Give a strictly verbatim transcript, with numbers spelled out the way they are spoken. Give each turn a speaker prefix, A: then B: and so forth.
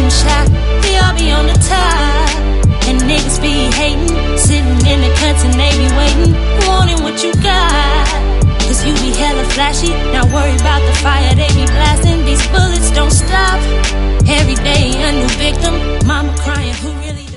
A: them shot, we all be on the top. And niggas be hating, sitting in the cuts and they be waiting, wanting what you got. Cause you be hella flashy, not worried about the fire they be blasting. These bullets don't stop, every day a new victim. Mama crying, who really